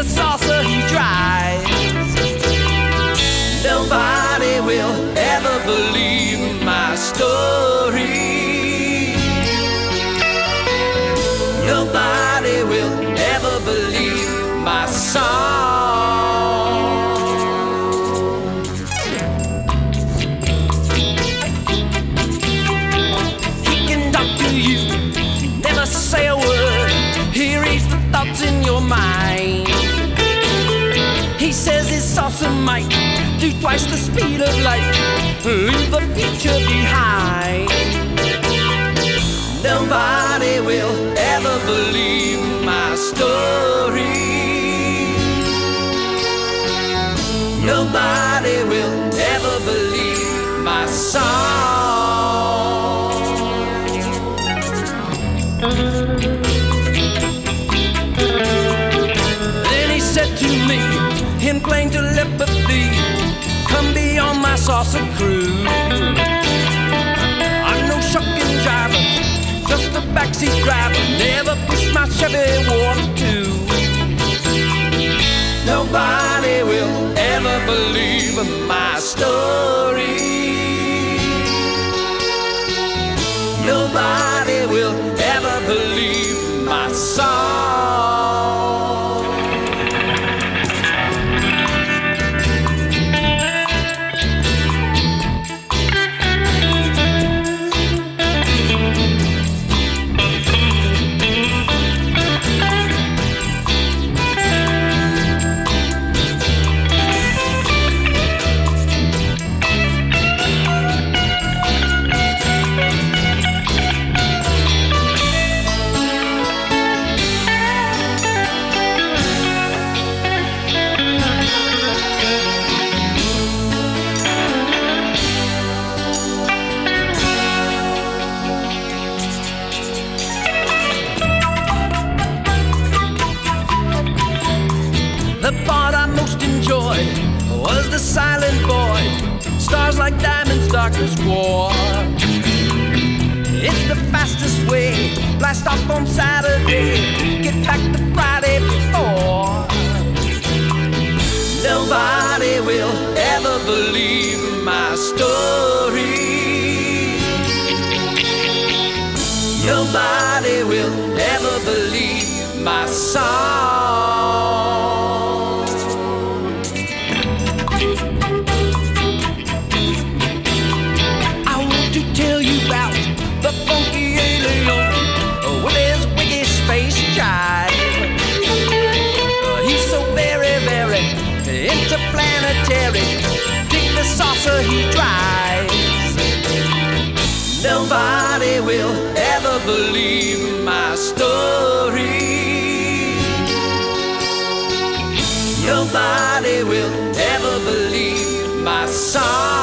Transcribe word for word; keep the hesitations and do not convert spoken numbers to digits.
saucer he drives. Nobody will ever believe my story. Nobody will ever believe my song. He can talk to you, never say a word. He reads the thoughts in your mind. He says his saucer might do twice the speed of light, leave the future behind. Nobody will ever believe my story. Nobody will ever believe my song. Then he said to me in plain telepathy, come beyond my saucer crew. I'm no shucking driver, just a backseat driver, never pushed my Chevy Water two. Nobody will ever believe my story. Nobody will ever believe my song. The part I most enjoyed was the silent void, stars like diamonds, dark as war. It's the fastest way, blast off on Saturday, get back to Friday before. Nobody will ever believe my story. Nobody will ever believe my song. I want to tell you about the funky alien with his wiggy space jive. He's so very, very interplanetary. Dig the saucer he drives. Nobody will ever believe my story. Nobody will ever believe my song.